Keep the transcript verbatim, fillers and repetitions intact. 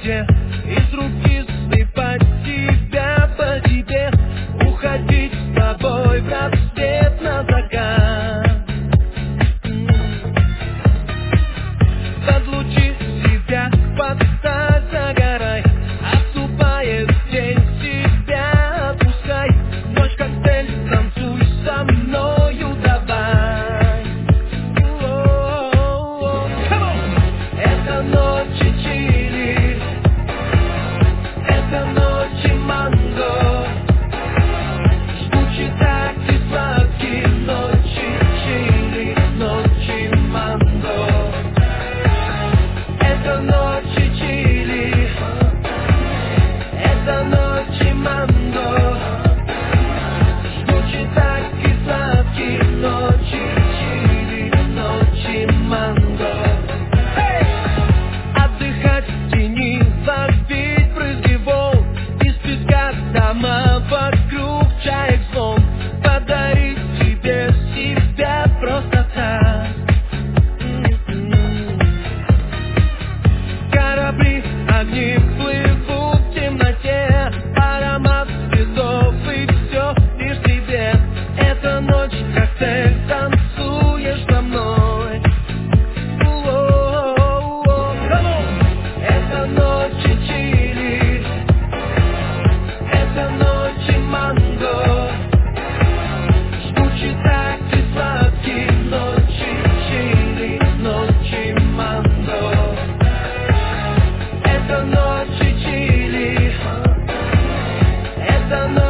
тебе, из руки сыпать тебя по тебе, уходить с тобой в рассвет на закат. Под лучи себя подстать загорай, отступает день, себя отпускай. Ночь коктейль, танцуй со мною давай. Это ночи чили, это ночи манго, жгучий так и сладкий. Ночи чили, ночи манго. Это ночи чили, это ночи манго, жгучий так и сладкий. Ночи чили, ночи манго. Отдыхать в тени, ловить брызги волн, из песка дома вокруг чаек звон, подарить тебе себя просто так. Корабли, они плывут в темноте, аромат цветов и все лишь тебе. Это ночь, коктейль, танцуешь со мной. Это ночи чили, это ночи манго, жгучий так и сладкий. Ночи чили, ночи манго. Это ночи чили, это ночи